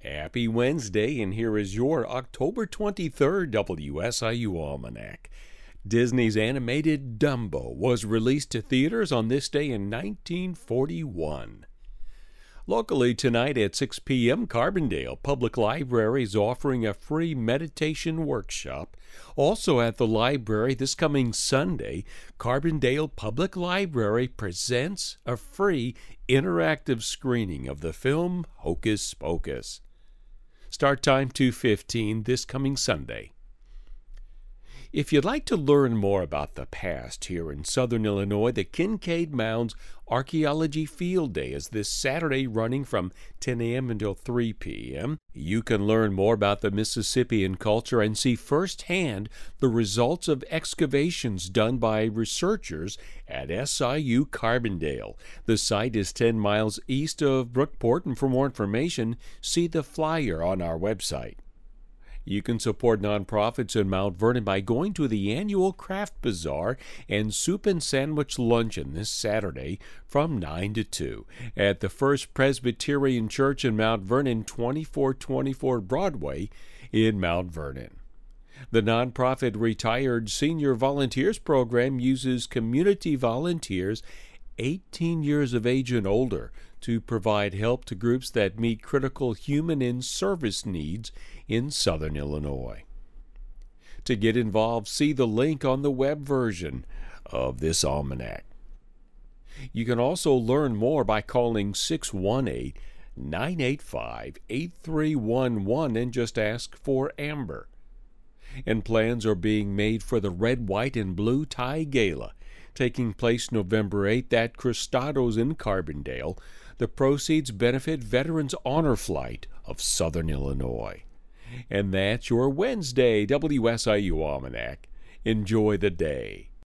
Happy Wednesday, and here is your October 23rd WSIU Almanac. Disney's animated Dumbo was released to theaters on this day in 1941. Locally tonight at 6 p.m., Carbondale Public Library is offering a free meditation workshop. Also at the library this coming Sunday, Carbondale Public Library presents a free interactive screening of the film Hocus Pocus. Start time 2:15 this coming Sunday. If you'd like to learn more about the past here in Southern Illinois, the Kincaid Mounds Archaeology Field Day is this Saturday running from 10 a.m. until 3 p.m. You can learn more about the Mississippian culture and see firsthand the results of excavations done by researchers at SIU Carbondale. The site is 10 miles east of Brookport, and for more information, see the flyer on our website. You can support nonprofits in Mount Vernon by going to the annual Craft Bazaar and Soup and Sandwich Luncheon this Saturday from 9 to 2 at the First Presbyterian Church in Mount Vernon, 2424 Broadway in Mount Vernon. The nonprofit Retired Senior Volunteers Program uses community volunteers 18 years of age and older to provide help to groups that meet critical human and service needs in Southern Illinois. To get involved, see the link on the web version of this almanac. You can also learn more by calling 618-985-8311 and just ask for Amber. And plans are being made for the Red, White, and Blue Tie Gala, taking place November 8th at Cristado's in Carbondale. The proceeds benefit Veterans Honor Flight of Southern Illinois. And that's your Wednesday WSIU Almanac. Enjoy the day.